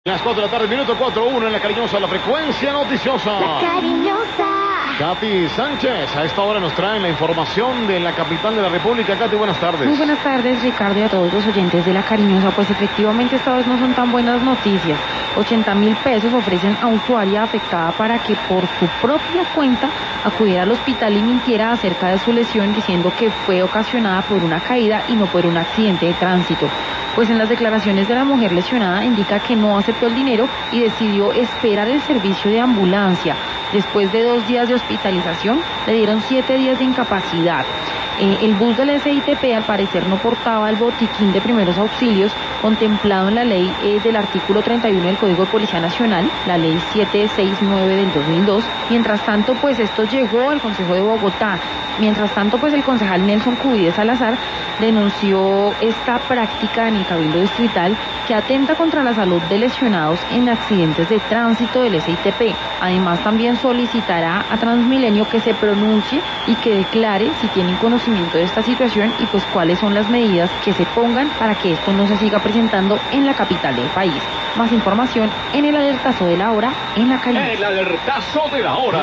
Las 4 de la tarde, minuto 4:1 en La Cariñosa, la frecuencia noticiosa. La Cariñosa. Katy Sánchez, a esta hora nos traen la información de la capital de la República. Katy, buenas tardes. Muy buenas tardes, Ricardo, y a todos los oyentes de La Cariñosa. Pues efectivamente esta vez no son tan buenas noticias. 80.000 pesos ofrecen a usuaria afectada para que por su propia cuenta acudiera al hospital y mintiera acerca de su lesión, diciendo que fue ocasionada por una caída y no por un accidente de tránsito. Pues en las declaraciones de la mujer lesionada indica que no aceptó el dinero y decidió esperar el servicio de ambulancia. Después de 2 días de hospitalización, le dieron 7 días de incapacidad. El bus del SITP al parecer no portaba el botiquín de primeros auxilios contemplado en la ley del artículo 31 del Código de Policía Nacional, la ley 769 del 2002. Mientras tanto, pues esto llegó al Consejo de Bogotá. Mientras tanto, pues el concejal Nelson Cubides Salazar denunció esta práctica en el Cabildo Distrital que atenta contra la salud de lesionados en accidentes de tránsito del SITP. Además, también solicitará a Transmilenio que se pronuncie y que declare si tienen conocimiento de esta situación y pues cuáles son las medidas que se pongan para que esto no se siga presentando en la capital del país. Más información en el alertazo de la hora en La Cariñosa. El alertazo de la hora.